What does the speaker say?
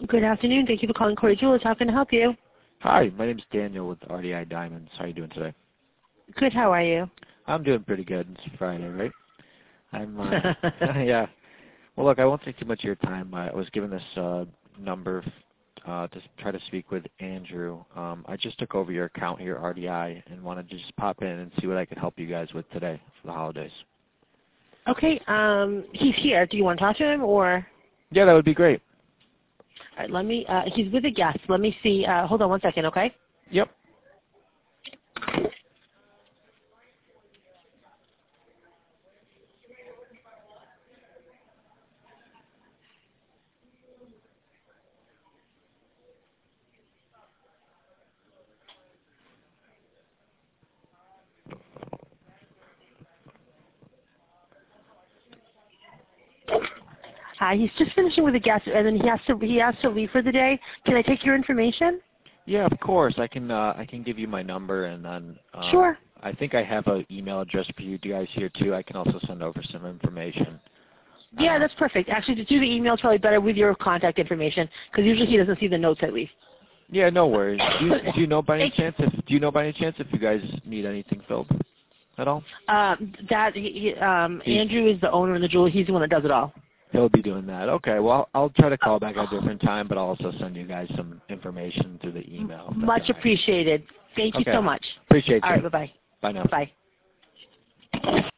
Good afternoon. Thank you for calling Corey Jewelers. How can I help you? Hi, my name's Daniel with RDI Diamonds. How are you doing today? Good. How are you? I'm doing pretty good. It's Friday, right? I'm, yeah. Well, look, I won't take too much of your time. I was given this number to try to speak with Andrew. I just took over your account here at RDI and wanted to just pop in and see what I could help you guys with today for the holidays. Okay. He's here. Do you want to talk to him or? Yeah, that would be great. All right. Let me. He's with a guest. Let me see. Hold on one second. Okay. Yep. He's just finishing with a guest, and then he has to leave for the day. Can I take your information? Yeah, of course. I can give you my number, and then Sure. I think I have an email address for you guys here too. I can also send over some information. Yeah, that's perfect. Actually, to do the email is probably better with your contact information because usually he doesn't see the notes at least. Yeah, no worries. Do you know by any chance if you guys need anything filled at all? Andrew is the owner of the jewelry. He's the one that does it all. He'll be doing that. Okay. Well, I'll try to call back at a different time, but I'll also send you guys some information through the email. Much appreciated. Thank you so much. Appreciate you. All right. Bye-bye. Bye now. Bye.